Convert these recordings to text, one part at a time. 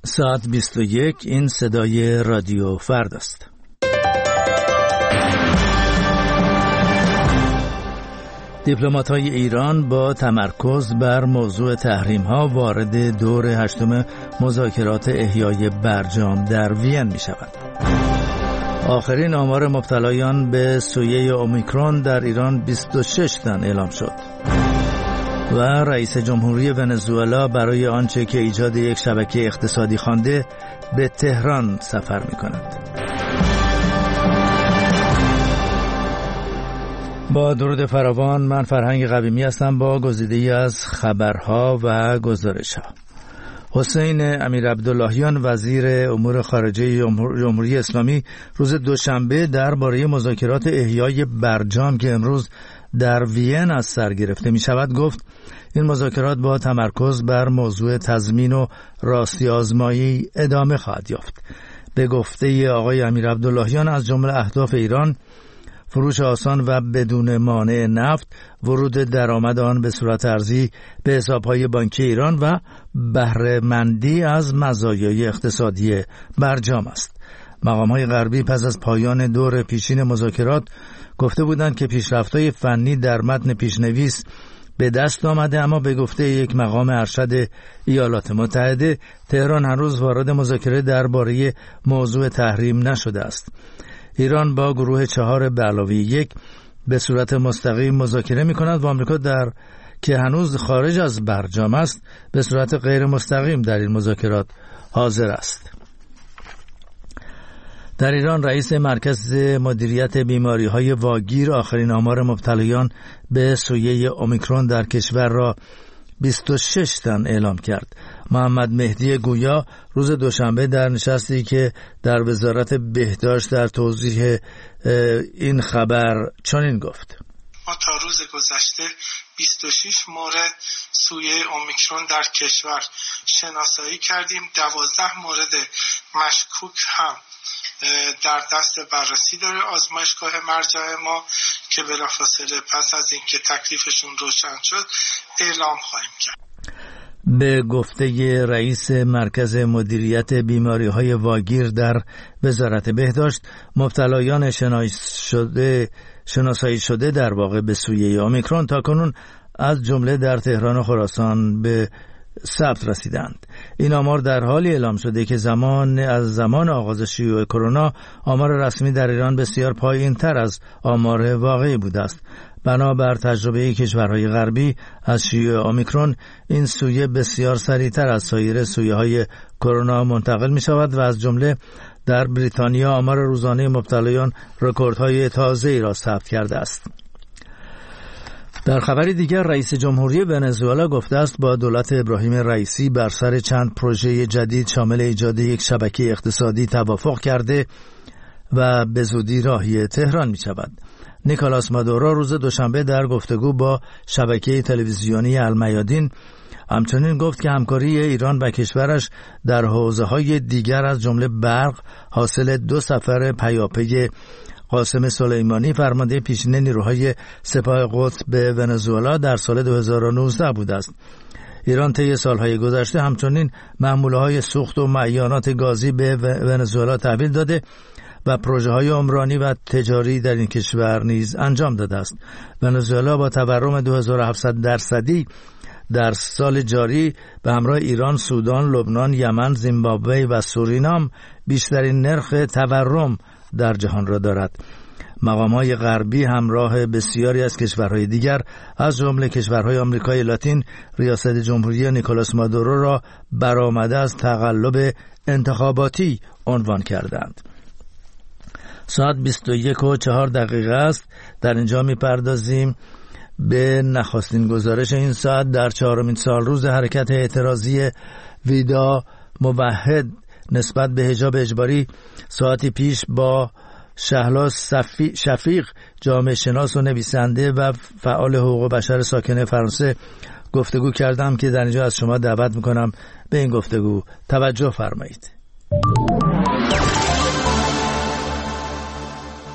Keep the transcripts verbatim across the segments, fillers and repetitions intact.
ساعت بیست و یک. این صدای رادیو فردا است. دیپلمات‌های ایران با تمرکز بر موضوع تحریم‌ها وارد دور هشتم مذاکرات احیای برجام در وین می‌شوند. آخرین آمار مبتلایان به سویه اومیکرون در ایران بیست و شش تن اعلام شد. و رئیس جمهوری ونزوئلا برای آنچه که ایجاد یک شبکه اقتصادی خوانده به تهران سفر می‌کند. با درود فراوان، من فرهنگ قویمی هستم با گزیده‌ای از خبرها و گزارش‌ها. حسین امیرعبداللهیان وزیر امور خارجه جمهوری اسلامی روز دوشنبه درباره مذاکرات احیای برجام که امروز در وین از سر گرفته می شود گفت این مذاکرات با تمرکز بر موضوع تضمین و راستی آزمایی ادامه خواهد یافت. به گفته آقای امیرعبداللهیان از جمله اهداف ایران فروش آسان و بدون مانع نفت، ورود درآمد آن به صورت ارزی به حساب‌های بانکی ایران و بهره مندی از مزایای اقتصادی برجام است. مقام‌های غربی پس از پایان دور پیشین مذاکرات گفته بودند که پیشرفت‌های فنی در متن پیشنویس به دست آمده، اما به گفته یک مقام ارشد ایالات متحده تهران هنوز وارد مذاکره درباره موضوع تحریم نشده است. ایران با گروه چهار به علاوه یک به صورت مستقیم مذاکره می کند و آمریکا در که هنوز خارج از برجام است به صورت غیر مستقیم در این مذاکرات حاضر است. در ایران رئیس مرکز مدیریت بیماری های واگیر آخرین آمار مبتلایان به سویه اومیکرون در کشور را بیست و شش تن اعلام کرد. محمد مهدی گویا روز دوشنبه در نشستی که در وزارت بهداشت در توضیح این خبر چنین گفت: ما تا روز گذشته بیست و شش مورد سویه اومیکرون در کشور شناسایی کردیم. دوازده مورد مشکوک هم در دست بررسی داره آزمایشگاه مرجع ما که بلافاصله پس از اینکه تکلیفشون روشن شد اعلام خواهیم کرد. به گفته رئیس مرکز مدیریت بیماری‌های واگیر در وزارت بهداشت، مبتلایان شده شناسایی شده در واقع به سویه اومیکرون تاکنون از جمله در تهران و خراسان به ثبت رسیدند. این آمار در حالی اعلام شده که زمان از زمان آغاز شیوع کرونا آمار رسمی در ایران بسیار پایین‌تر از آمار واقعی بوده است. بنابر تجربه کشورهای غربی از شیوع اومیکرون این سویه بسیار سریعتر از سایر سویه‌های کرونا منتقل می شود و از جمله در بریتانیا آمار روزانه مبتلایان رکوردهای تازه‌ای را ثبت کرده است. در خبری دیگر رئیس جمهوری ونزوئلا گفته است با دولت ابراهیم رئیسی بر سر چند پروژه جدید شامل ایجاد یک شبکه اقتصادی توافق کرده و به زودی راهی تهران می شود. نیکولاس مادورو روز دوشنبه در گفتگو با شبکه تلویزیونی المیادین همچنین گفت که همکاری ایران و کشورش در حوزه‌های دیگر از جمله برق حاصل دو سفر پیاپی قاسم سلیمانی فرمانده پیشین نیروهای سپاه قدس به ونزوئلا در سال دو هزار و نوزده بوده است. ایران طی سالهای گذشته همچنین محموله‌های سوخت و معیانات گازی به ونزوئلا تحویل داده و پروژه‌های عمرانی و تجاری در این کشور نیز انجام داده است. ونزوئلا با تورم دو هزار و هفتصد درصدی در سال جاری به همراه ایران، سودان، لبنان، یمن، زیمبابوه و سورینام بیشترین نرخ تورم در جهان را دارد. مقام‌های غربی همراه بسیاری از کشورهای دیگر از جمله کشورهای آمریکای لاتین ریاست جمهوری نیکولاس مادورو را برآمده از تقلب انتخاباتی عنوان کردند. ساعت بیست و یک و چهار دقیقه است. در اینجا می‌پردازیم به نخستین گزارش این ساعت در چهارمین سال روز حرکت اعتراضی ویدا موحد نسبت به حجاب اجباری. ساعتی پیش با شهلا شفیق جامعه شناس و نویسنده و فعال حقوق بشر ساکن فرانسه گفتگو کردم که در اینجا از شما دعوت میکنم به این گفتگو توجه فرمایید.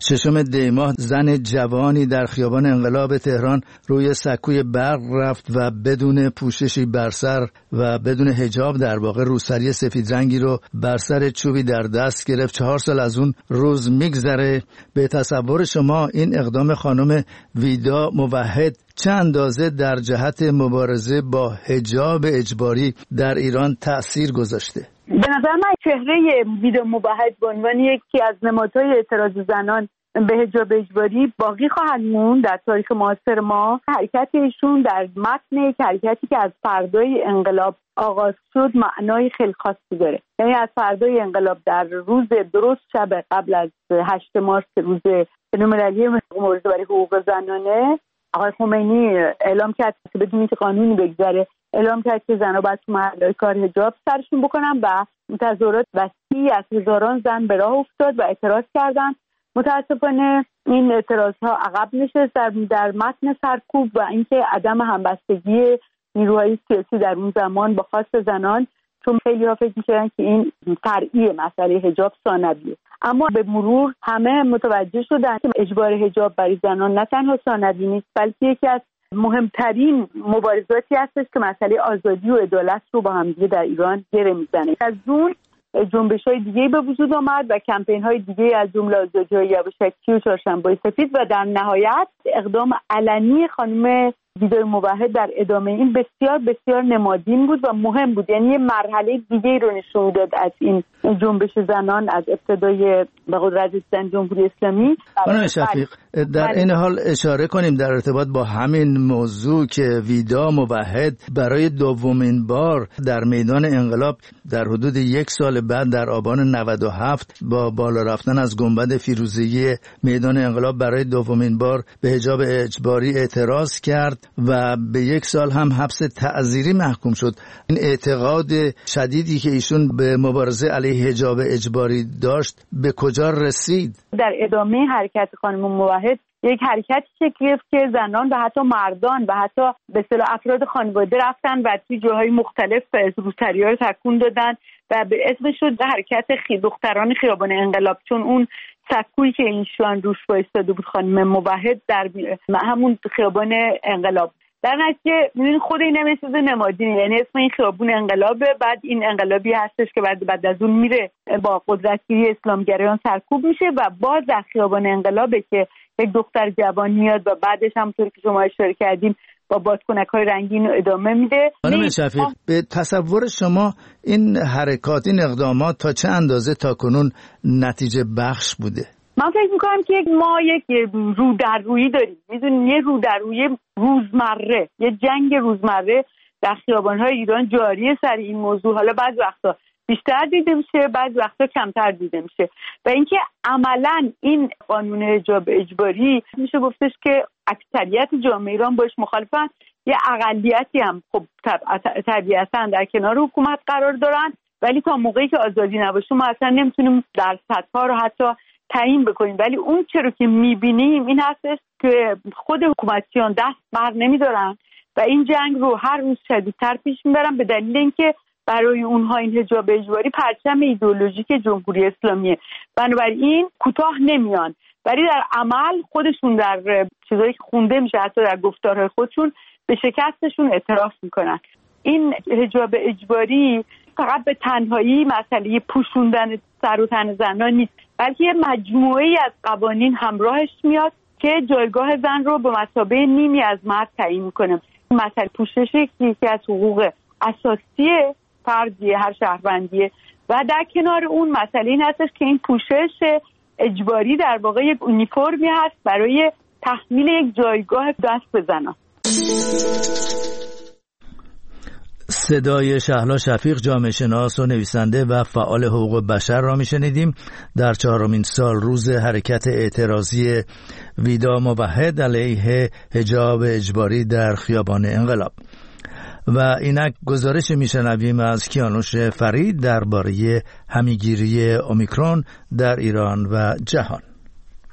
ششم دی ماه زن جوانی در خیابان انقلاب تهران روی سکوی برق رفت و بدون پوششی بر سر و بدون حجاب در واقع روسری سفید رنگی رو بر سر چوبی در دست گرفت. چهار سال از اون روز میگذره. به تصور شما این اقدام خانم ویدا موحد چه اندازه در جهت مبارزه با حجاب اجباری در ایران تأثیر گذاشته؟ به نظر من چهره ویدا موحد به عنوان یکی از نمادهای اعتراض زنان به حجاب اجباری باقی خواهد موند در تاریخ معاصر ما. حرکت ایشون در متن یک حرکتی که از فردای انقلاب آغاز شد معنای خیلی خاصی داره. یعنی از فردای انقلاب در روز درست شب قبل از هشت مارس روز بین‌المللی مبارزه برای حقوق زنانه، آقای خمینی اعلام کرد که بدون اینکه قانونی بگذره اعلام کرد که زنها باید تو محلهای کار حجاب سرشون بکنن و تظاهرات وسیعی از هزاران زن به راه افتاد و اعتراض کردند. متاسفانه این اعتراضها عقب نشست در, در متن سرکوب و اینکه عدم همبستگی نیروهای سیاسی در اون زمان با خواست زنان، چون خیلی ها فکر می‌کردن که این فرعی مسئله حجاب ثانویه. اما به مرور همه متوجه شدن که اجبار حجاب برای زنان نه تنها ثانوی نیست، بلکه یکی از مهمترین مبارزاتی هستش که مسئله آزادی و عدالت رو با هم دیگه در ایران گره میزنه. از اون جنبش‌های دیگه به وجود آمد و کمپین‌های دیگه از جمله آزادی‌های یواشکی و چهارشنبه‌های سفید و در نهایت اقدام علنی خانم ویدا موحد در ادامه این بسیار بسیار نمادین بود و مهم بود. یعنی یه مرحله دیگه رو نشون داد از این جنبش زنان از ابتدای به قدرت رسیدن جمهوری اسلامی. خانم شفیق، در این حال اشاره کنیم در ارتباط با همین موضوع که ویدا موحد برای دومین بار در میدان انقلاب در حدود یک سال بعد در آبان نود و هفت با بالا رفتن از گنبد فیروزه‌ای میدان انقلاب برای دومین بار به حجاب اجباری اعتراض کرد و به یک سال هم حبس تعزیری محکوم شد. این اعتقاد شدیدی که ایشون به مبارزه علیه حجاب اجباری داشت به کجا رسید؟ در ادامه حرکت خانم موحد یک حرکتی شکل گرفت که زنان و حتی مردان و حتی به اصطلاح افراد خانواده رفتن و توی جاهای مختلف روسری‌ها رو تکون دادن و به اسمش شد حرکت خی دختران خیابان انقلاب، چون اون سکویی که ایشون روش وایساده بود خانم موحد در همون خیابان انقلاب. در نتیجه می‌بینید خود این هم چیز نمادینه، یعنی اسم این خیابون انقلابه، بعد این انقلابی هستش که بعد بعد از اون میره با قدرتگیری اسلامگرایان سرکوب میشه و باز در خیابان انقلابه که یک دختر جوان میاد و بعدش همونطور که شما اشاره کردیم با بادکنک‌های رنگین ادامه میده. خانم شفیق، به تصور شما این حرکات، این اقدامات تا چه اندازه تاکنون نتیجه بخش بوده؟ من فکر میکنم که ما یک رو در رویی داریم. میدونید یه رو در رویی روزمره، یه جنگ روزمره در خیابان‌های ایران جاریه سر این موضوع. حالا بعضی وقتا بیشتر دیده میشه، بعضی وقتا کمتر دیده میشه و اینکه عملاً این قانون حجاب اجباری میشه گفتش که اکثریت جامعه ایران باش مخالفن، یه اقلیتی هم خب طبیعتاً در کنار حکومت قرار دارن، ولی تا موقعی که آزادی نباشه ما اصلا نمیتونیم درصدها رو حتی تعیین بکنیم. ولی اون چرا که میبینیم این هستش که خود حکومتیان دست بر نمیدارن و این جنگ رو هر روز شدیدتر پیش میبرن به دلیل اینکه برای اونها این حجاب اجباری پرچم ایدئولوژیک جمهوری اسلامیه، بنابراین کوتاه نمیان، ولی در عمل خودشون در چیزایی که خونده میشه حتی در گفتارهای خودشون به شکستشون اعتراف میکنن. این حجاب اجباری فقط به تنهایی مسئله پوشوندن سر و تن زنان نیست، بلکه یه مجموعه‌ای از قوانین همراهش میاد که جایگاه زن رو به مثابه نیمی از مرد تعیین میکنه. مسئله پوشش یکی از حقوق اساسی فردی هر شهروندیه و در کنار اون مسئله این هستش که این پوشش اجباری در واقع یک اونیفرمی هست برای تحمیل یک جایگاه دست به زنان. صدای شهلا شفیق، جامعه شناس و نویسنده و فعال حقوق بشر را میشنیدیم در چهارمین سال روز حرکت اعتراضی ویدا موحد علیه حجاب اجباری در خیابان انقلاب. و اینک گزارش میشنویم از کیانوش فرید درباره همیگیری اومیکرون در ایران و جهان.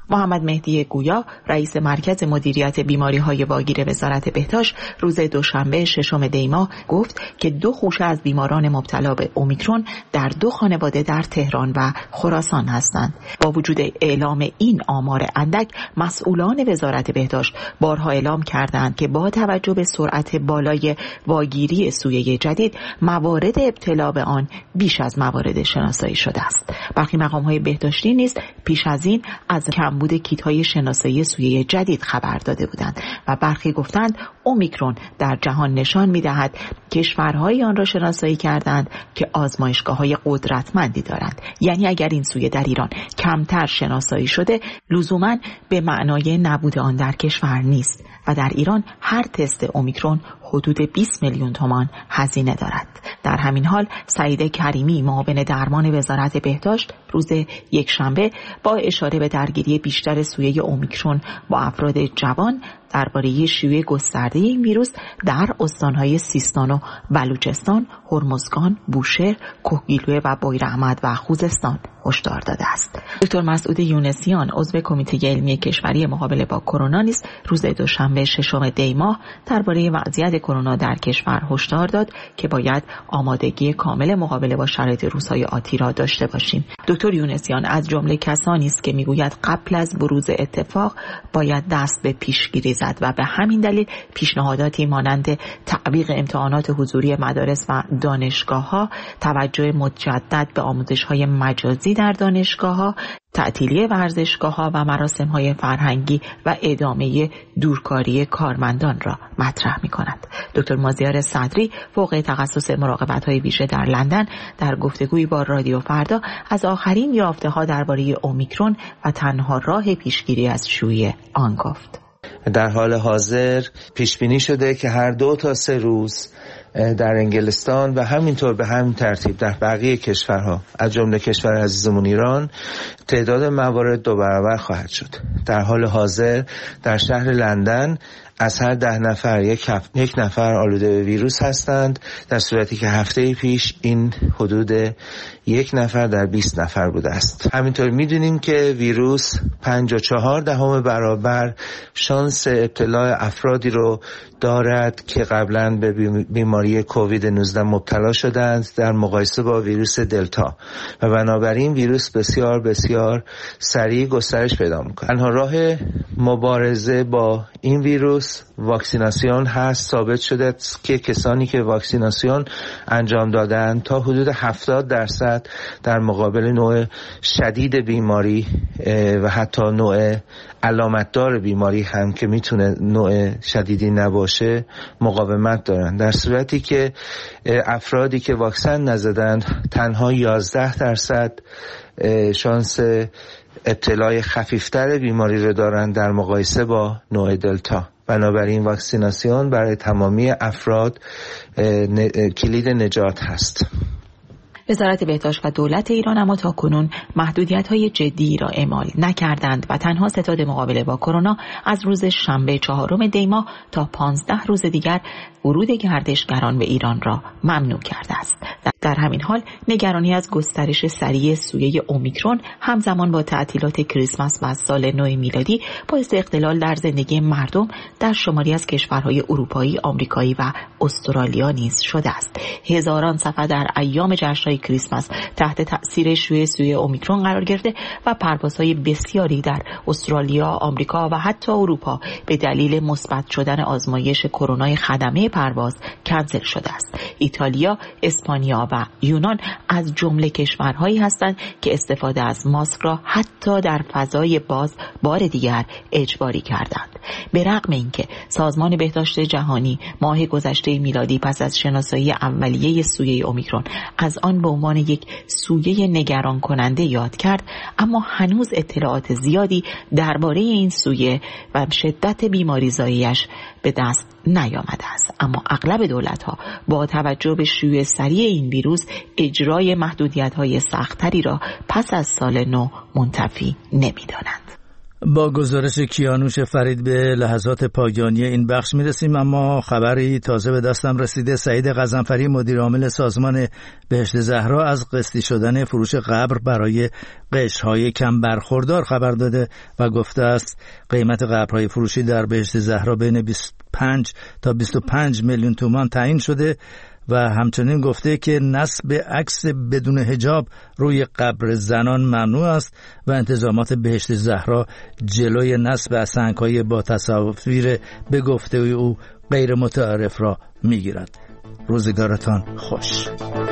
محمد مهدی گویا رئیس مرکز مدیریت بیماری‌های واگیر وزارت بهداشت روز دوشنبه ششم دی ماه گفت که دو خوشه از بیماران مبتلا به اومیکرون در دو خانواده در تهران و خراسان هستند. با وجود اعلام این آمار اندک، مسئولان وزارت بهداشت بارها اعلام کردند که با توجه به سرعت بالای واگیری سویه جدید، موارد ابتلا به آن بیش از موارد شناسایی شده است. برخی مقام‌های بهداشتی نیز پیش از این از کمبود کیت‌های شناسایی سویه جدید خبر داده بودند و برخی گفتند اومیکرون در جهان نشان می‌دهد کشورهای آن را شناسایی کردند که آزمایشگاه‌های قدرتمندی دارند. یعنی اگر این سویه در ایران کمتر شناسایی شده، لزوماً به معنای نبود آن در کشور نیست و در ایران هر تست اومیکرون حدود بیست میلیون تومان هزینه دارد. در همین حال سعید کریمی معاون درمان وزارت بهداشت روز یکشنبه با اشاره به درگیری بیشتر سویه اومیکرون با افراد جوان درباره شیوع گسترده این ویروس در استان‌های سیستان و بلوچستان، هرمزگان، بوشهر، کهگیلویه و بویراحمد و خوزستان هشدار داده است. دکتر مسعود یونسیان عضو کمیته علمی کشوری مقابله با کرونا نیز روز دوشنبه ششم دی ماه درباره وضعیت کرونا در کشور هشدار داد که باید آمادگی کامل مقابله با شرایط روزهای آتی را داشته باشیم. دکتر یونسیان از جمله کسانی است که میگوید قبل از بروز اتفاق باید دست به پیشگیری زد و به همین دلیل پیشنهاداتی مانند تعویق امتحانات حضوری مدارس و دانشگاه‌ها، توجه مجدد به آموزش‌های مجازی در دانشگاه‌ها، تعطیلی ورزشگاه‌ها و مراسم‌های فرهنگی و ادامه دورکاری کارمندان را مطرح می‌کند. دکتر مازیار صدری فوق تخصص مراقبت‌های ویژه در لندن در گفتگویی با رادیو فردا از آخرین یافته‌ها درباره اومیکرون و تنها راه پیشگیری از شیوع آن گفت. در حال حاضر پیش بینی شده که هر دو تا سه روز در انگلستان و همینطور به همین ترتیب در بقیه کشورها از جمله کشور عزیزمون ایران تعداد موارد دو برابر خواهد شد. در حال حاضر در شهر لندن از هر ده نفر یک, هف... یک نفر آلوده به ویروس هستند، در صورتی که هفته پیش این حدود یک نفر در بیست نفر بوده است. همینطور میدونیم که ویروس پنج و چهار دهم برابر شانس ابتلا افرادی رو دارد که قبلا به بیماری کووید نوزده مبتلا شدند در مقایسه با ویروس دلتا و بنابراین ویروس بسیار بسیار سریع گسترش پیدا میکنه. تنها راه مبارزه با این ویروس واکسیناسیون هست. ثابت شده که کسانی که واکسیناسیون انجام دادن تا حدود هفتاد درصد در مقابل نوع شدید بیماری و حتی نوع علامتدار بیماری هم که میتونه نوع شدیدی نباشه مقاومت دارن، در صورتی که افرادی که واکسن نزدن تنها یازده درصد شانس ابتلای خفیفتر بیماری رو دارن در مقایسه با نوع دلتا. بنابراین واکسیناسیون برای تمامی افراد کلید نجات هست. وزارت بهداشت و دولت ایران اما تاکنون محدودیت‌های جدی را اعمال نکردند و تنها ستاد مقابله با کرونا از روز شنبه چهارم دی ماه تا پانزده روز دیگر ورود گردشگران به ایران را ممنوع کرده است. در همین حال نگرانی از گسترش سریع سویه اومیکرون همزمان با تعطیلات کریسمس و سال نو میلادی باعث اختلال در زندگی مردم در شماری از کشورهای اروپایی، آمریکایی و استرالیا نیز شده است. هزاران سفر در ایام جشن‌های کریسمس تحت تأثیر شیوع سویه اومیکرون قرار گرفته و پروازهای بسیاری در استرالیا، آمریکا و حتی اروپا به دلیل مثبت شدن آزمایش کرونا خدمه پرواز کنسل شده است. ایتالیا، اسپانیا و یونان از جمله کشورهایی هستند که استفاده از ماسک را حتی در فضای باز بار دیگر اجباری کردند. به رغم اینکه سازمان بهداشت جهانی ماه گذشته میلادی پس از شناسایی اولیه سویه اومیکرون از آن به عنوان یک سویه نگران کننده یاد کرد، اما هنوز اطلاعات زیادی درباره این سویه و شدت بیماریزاییش به دست نیامده است. اما اغلب دولت‌ها با توجه به شیوع سریع این ویروس اجرای محدودیت‌های سخت‌تری را پس از سال نو منتفی نمی‌دانند. با گزارش کیانوش فرید به لحظات پایانی این بخش میرسیم، اما خبری تازه به دستم رسیده. سعید غضنفری مدیر عامل سازمان بهشت زهرا از قسطی شدن فروش قبر برای قشرهای کم برخوردار خبر داده و گفته است قیمت قبرهای فروشی در بهشت زهرا بین بیست و پنج تا بیست و پنج میلیون تومان تعیین شده و همچنین گفته که نصب عکس بدون حجاب روی قبر زنان ممنوع است و انتظامات بهشت زهرا جلوی نصب سنگ‌های با تصاویر به گفته او غیر متعارف را می‌گیرد. روزگارتان خوش.